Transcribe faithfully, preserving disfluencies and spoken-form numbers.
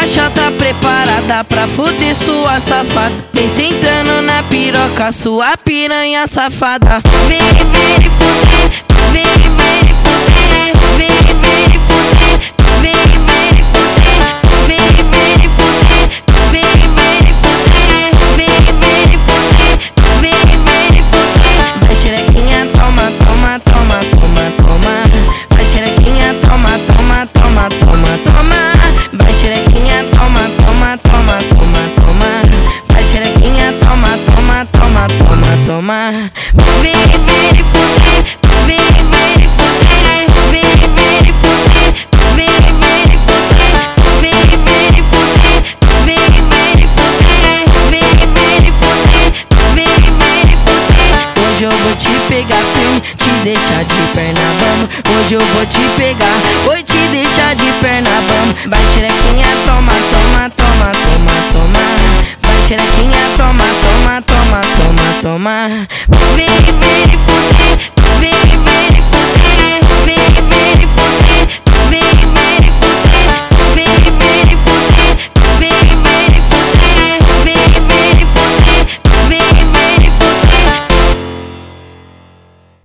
caixa tá preparada pra fuder sua safada. Vem sentando na piroca, sua piranha safada. Vem, vem fuder, vem, vem fuder, vem, vem fuder, vem, vem fuder, vem, vem fuder, vem, vem fuder, vem, vem fuder, vem, vem fuder. Vai xerequinha, toma, toma, toma, toma, toma. Vai xerequinha, toma, toma, toma, toma, toma. Vai xerequinha, toma, toma, toma, toma, toma. Vai xerequinha, toma, toma, toma, toma, toma. Vem, vem fuder, vem, vem fuder, vem, vem fuder, vem, vem fuder, vem, vem fuder, vem, vem fuder, vem, vem fuder, vem, vem fuder. Hoje eu vou te pegar, fim, te deixar de perna bamba. Hoje eu vou te pegar, vou te deixar de perna bamba. Vai xerequinha, toma, toma, toma, toma, toma. Vai xerequinha, toma, toma, toma, toma, toma. Vem, vem fuder.